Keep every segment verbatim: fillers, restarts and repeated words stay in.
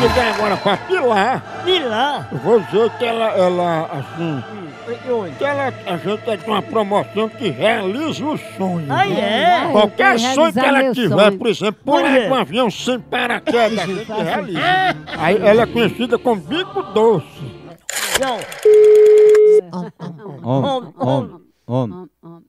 ligar agora pra Pilar. Pilar? Eu vou dizer que ela, ela assim... Que ela, a gente é de uma promoção que realiza o sonho. Ah, é? Qualquer sonho que ela meu tiver, sonho. por exemplo, pular com um avião sem paraquedas, a gente realiza. Aí ela é conhecida como bico doce. Não. Homem, homem, homem.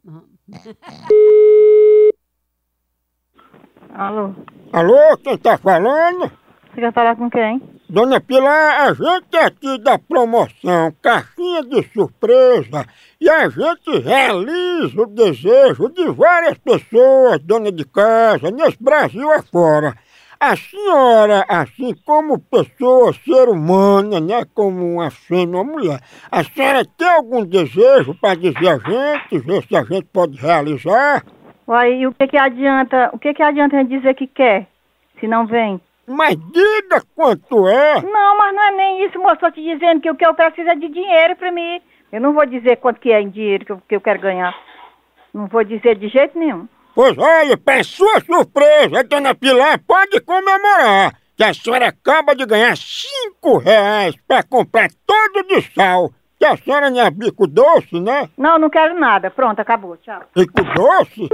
Alô? Alô, quem tá falando? Você quer falar com quem? Dona Pilar, a gente é aqui da promoção Caixinha de Surpresa e a gente realiza o desejo de várias pessoas, dona de casa, nesse Brasil afora. A senhora, assim como pessoa, ser humana, né, como uma fêmea, uma mulher, a senhora tem algum desejo para dizer a gente, ver se a gente pode realizar? Uai, e o que que adianta, o que que adianta a gente dizer que quer, se não vem? Mas diga quanto é! Não, mas não é nem isso, moço, tô te dizendo que o que eu preciso é de dinheiro pra mim. Eu não vou dizer quanto que é em dinheiro que eu, que eu quero ganhar. Não vou dizer de jeito nenhum. Pois olha, para sua surpresa, dona Pilar pode comemorar que a senhora acaba de ganhar cinco reais para comprar todo de sal. Que a senhora não é bico doce, né? Não, não quero nada. Pronto, acabou. Tchau. Bico doce?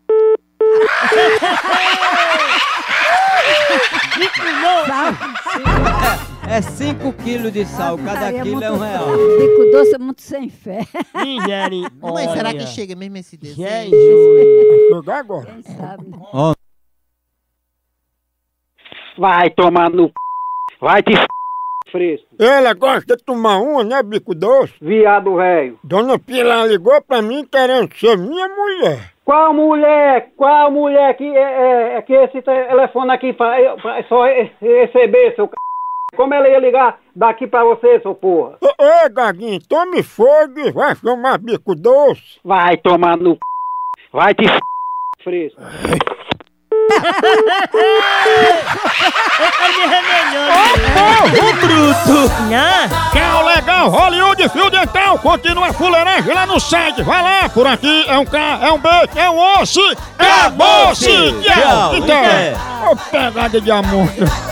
É cinco quilos de sal, cada Aí quilo é muito um real. fraco. Bico doce é muito sem fé. Misericórdia. Mas será que chega mesmo esse desenho? Jesus. Vai jogar agora. Quem sabe? Homem. Vai tomar no c... Vai te f... fresco. Ela gosta de tomar uma, né, bico doce? Viado velho. Dona Pilar ligou pra mim querendo ser minha mulher. Qual mulher? Qual mulher que é, é, é que esse telefone aqui pra, pra só receber, seu c... Como ela ia ligar daqui pra você, seu porra? Ô, ô, Gaguinho, tome fogo e vai chamar bico doce. Vai tomar no c... Vai te f... fresco. Ele remelhou. Ô, bruto! Nha? Carro legal, Hollywood Fio Dental, continua fuleiragem lá no site. Vai lá, por aqui é um K, é um B, é um osso. Acabou-se! Tchau, Então, então. ô pegada de amor.